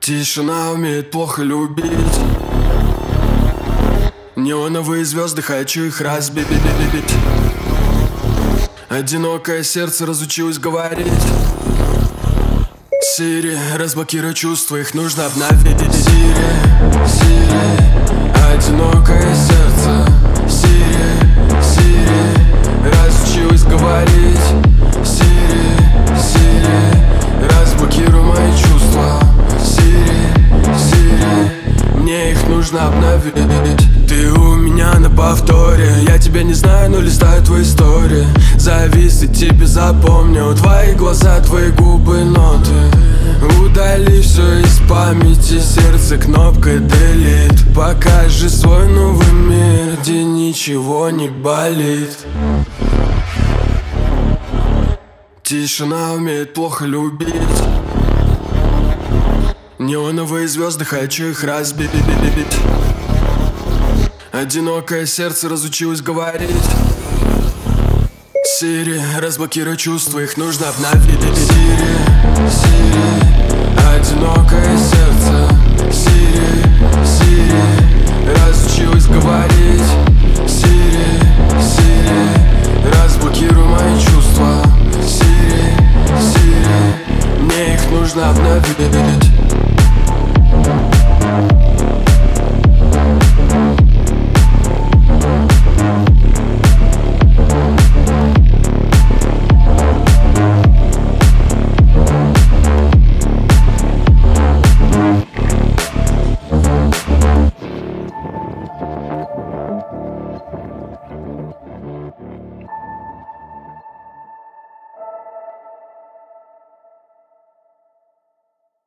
Тишина умеет плохо любить. Неоновые звезды, хочу их разбить. Одинокое сердце разучилось говорить. Сири, разблокируй чувства, их нужно обновить. Сири, одинокое сердце. Сири, разучилась говорить. Сири, разблокируй мои чувства. Сири, мне их нужно обновить. Ты у меня на повторе, я тебя не знаю, но листаю твои истории. Завис и тебе запомнил твои глаза, твои губы, ноты. Удали все из памяти, сердце кнопкой delete. Покажи свой новый мир, где ничего не болит. Тишина умеет плохо любить. Неоновые звезды, хочу их разбить. Одинокое сердце разучилось говорить. Сири, разблокируй чувства, их нужно обновить. Сири, одинокое сердце. Сири, разучилась говорить. Сири, разблокируй мои чувства.